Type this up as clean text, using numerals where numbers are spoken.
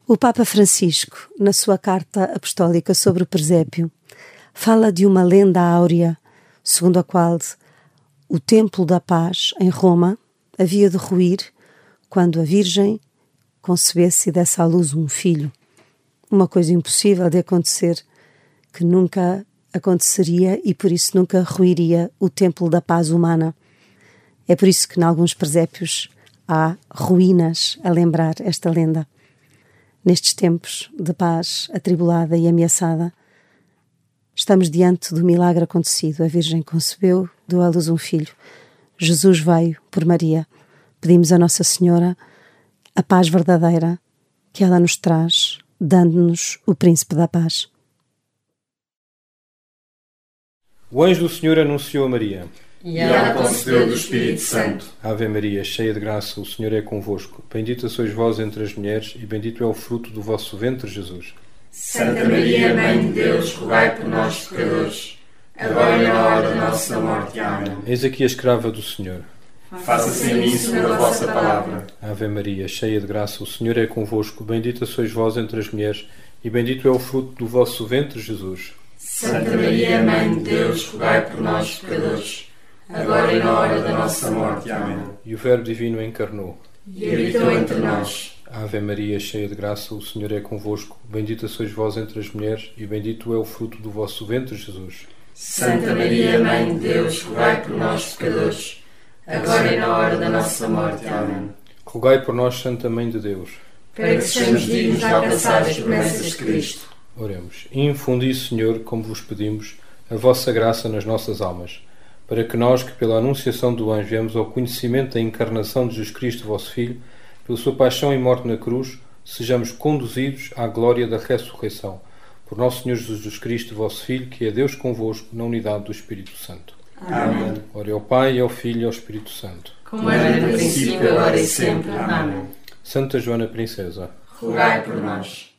O Papa Francisco, na sua carta apostólica sobre o presépio, fala de uma lenda áurea, segundo a qual o Templo da Paz, em Roma, havia de ruir quando a Virgem concebesse e desse à luz um filho. Uma coisa impossível de acontecer, que nunca aconteceria e por isso nunca ruiria o Templo da Paz humana. É por isso que, em alguns presépios, há ruínas a lembrar esta lenda. Nestes tempos de paz atribulada e ameaçada, estamos diante do milagre acontecido. A Virgem concebeu, deu à luz um filho. Jesus veio por Maria. Pedimos a Nossa Senhora a paz verdadeira que ela nos traz, dando-nos o Príncipe da Paz. O anjo do Senhor anunciou a Maria. E ela concebeu do Espírito Santo. Ave Maria, cheia de graça, o Senhor é convosco. Bendita sois vós entre as mulheres, e bendito é o fruto do vosso ventre, Jesus. Santa Maria, Mãe de Deus, rogai por nós, pecadores, agora e na hora da nossa morte. Amém. Eis aqui a escrava do Senhor. Faça-se em mim segundo a vossa palavra. Ave Maria, cheia de graça, o Senhor é convosco. Bendita sois vós entre as mulheres, e bendito é o fruto do vosso ventre, Jesus. Santa Maria, Mãe de Deus, rogai por nós, pecadores, agora e na hora da nossa morte. Amém. E o Verbo Divino encarnou. E habitou entre nós. Ave Maria, cheia de graça, o Senhor é convosco. Bendita sois vós entre as mulheres, e bendito é o fruto do vosso ventre, Jesus. Santa Maria, Mãe de Deus, rogai por nós, pecadores, agora e na hora da nossa morte. Amém. Rogai por nós, Santa Mãe de Deus, para que sejamos dignos de alcançar as promessas de Cristo. Oremos. Infundi, Senhor, como vos pedimos, a vossa graça nas nossas almas, para que nós, que pela anunciação do anjo viemos ao conhecimento da encarnação de Jesus Cristo, vosso Filho, pela sua paixão e morte na cruz, sejamos conduzidos à glória da ressurreição. Por nosso Senhor Jesus Cristo, vosso Filho, que é Deus convosco, na unidade do Espírito Santo. Amém. Ora ao Pai, e ao Filho e ao Espírito Santo. Como era no princípio, agora e sempre. Amém. Santa Joana Princesa, rogai por nós.